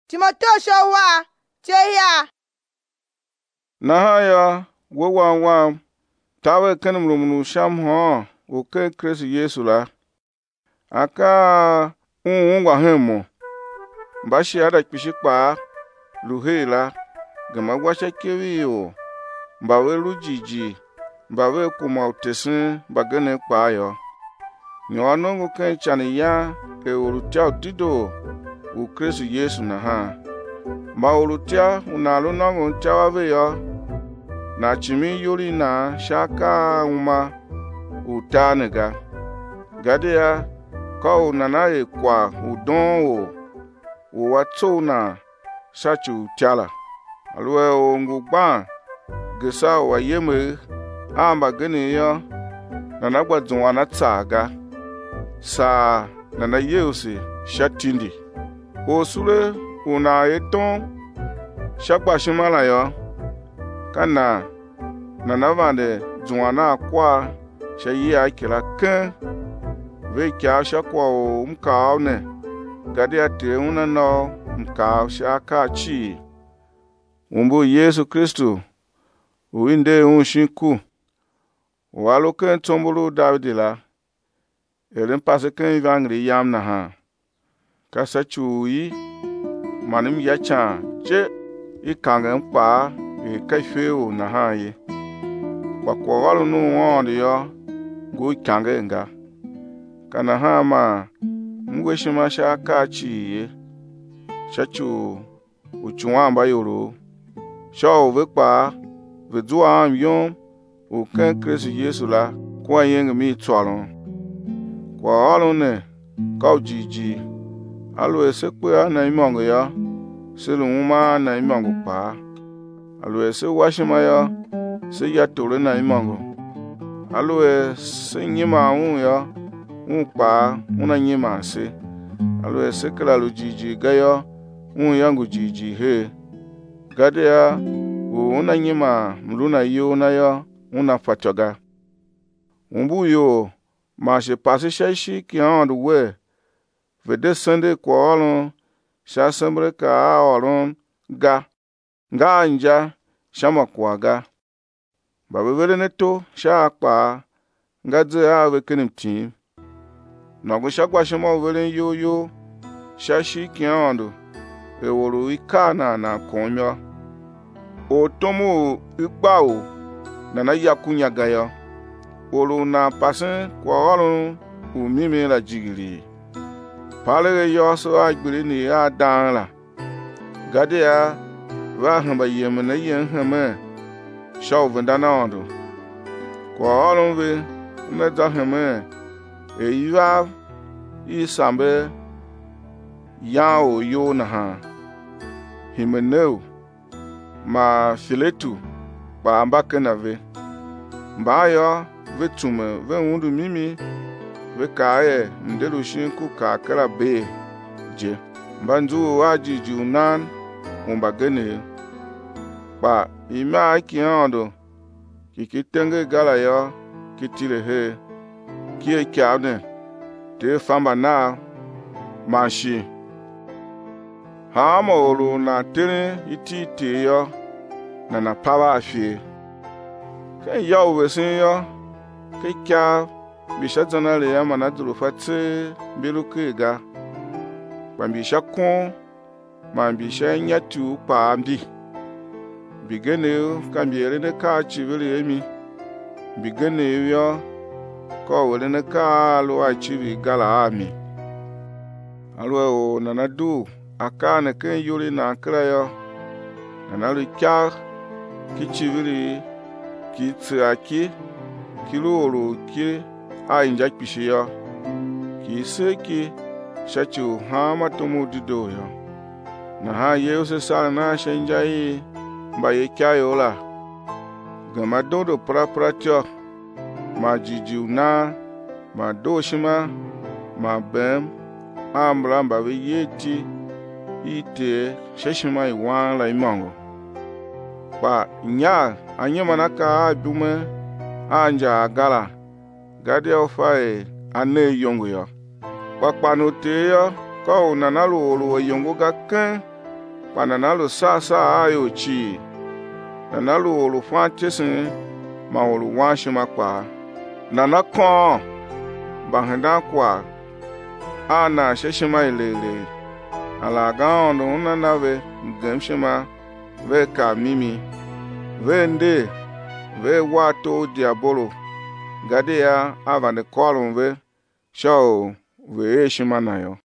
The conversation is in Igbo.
Timotheo showa cheya Nahaya wa tawe kanum rumunu sham ho o ke Kristo Yesu la aka wa hemo bashi ada kpishikpa luhela gama washa kewiyo bawe lujiji bawe kuma utesin bagane kpa yo nyono ngo ken chani ya e urutia dido u Kristo Yesu na ha ma urutia unalu nango nchawe yo na chimi yuri na shaka uma utanega gadea ka unana e kwa udon o watso na shachu tiala alwe o ngugba gesa wa yeme amba gene yo na nagwadun wana tsaga sa na yeuse shatindi o sure una eton shagba shimala yo kana na vande juana kwa shayi akila kan ve kya shakwa o mkaone gadi ate una no mka shaka chi umbu Yesu Kristo uinde unshinku walo kan tombulu Davidila eren pase kan vangri yam na ha kasa chui manim yacha je ikangen pa e kaifeo na ha ye kwa kwalo no wonde yo go kangenga kana ha ma ngweshima shaka chi ye chachu uchuamba yoro shaw vekpa vedua amyon o kan Kristo Yesu la kwa yeng mi twalon kwa alone ka jiji alo esekwe na imongo ya seluma na imongo pa alo ese washima ya se ya tore na imongo alo ese nyima un ya un pa una nyima se alo ese kala lo jiji ga ya un yangu jiji he gade ya una nyima mluna yo na ya una fachoga umbu yo ma se passe shashi ki and we vede sende kwa olon sha sembre ka olon ga nja shama kwa ga ba vele neto sha pa ngaze a we kenim tim na go shagwa shama vele yo shashi ki and e woro ikana na konyo o tomo igbao na yakunya ga yo olu na pasin kwa olun umimi la jigiri pale yo so agbiri ni ya dan la gade ya wa hamba yem na yen hama shaw vandana ondo kwa olun we na da hama e yiwa isambe ya o yo na ha himeneu ma filetu ba ambake na ve mbayo vetume ve wundu mimi ve kae ndelu shinku ka kala be je mbanzu waji junan umbagene ba ima kiando kikitenge gala yo kitile he kie kyane te famba na mashi hama olu na tere iti yo na pava afie kan yawo wesin yo kya bishazana le ya manaduru fatse bilukega bambisha kon mambisha nyatu pambi bigene kambiere ne ka chivile emi bigene yo ko wele ne ka lo achivi gala ami alwo o nanadu akane ken yuri na krayo nanalu kya kichivili kitsaki kiloro ki a inja kpishiya ki seki shachu hama tumu dido yo na ha yeuse sala na shenjai ba ye kyayo la gama dodo pra tyo ma jiju na ma doshima ma bem amramba we yeti ite sheshima iwan la imango pa nya anyema naka adume anja gala gade ofae ane yongo yo pakpano te yo ko nanalu olu yongo ga kan pa nanalu sa ayo chi nanalu olu fantesin ma olu wanshima kwa nana kon bahenda kwa ana sheshima ilele ala gaondo nana ve gemshima ve ka mimi ve nde ve wato diabolo gade ya avande kolon ve show ve shima na yo.